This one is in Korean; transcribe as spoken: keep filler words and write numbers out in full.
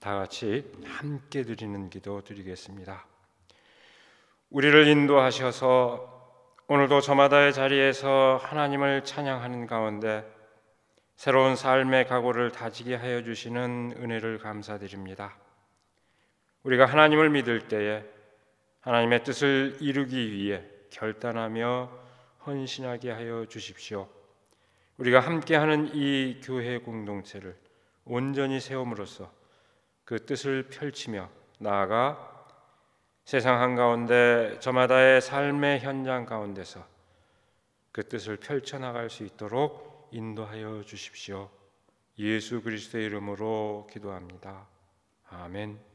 다 같이 함께 드리는 기도 드리겠습니다. 우리를 인도하셔서 오늘도 저마다의 자리에서 하나님을 찬양하는 가운데 새로운 삶의 각오를 다지게 하여 주시는 은혜를 감사드립니다. 우리가 하나님을 믿을 때에 하나님의 뜻을 이루기 위해 결단하며 헌신하게 하여 주십시오. 우리가 함께하는 이 교회 공동체를 온전히 세움으로써 그 뜻을 펼치며 나아가 세상 한가운데 저마다의 삶의 현장 가운데서 그 뜻을 펼쳐나갈 수 있도록 인도하여 주십시오. 예수 그리스도의 이름으로 기도합니다. 아멘.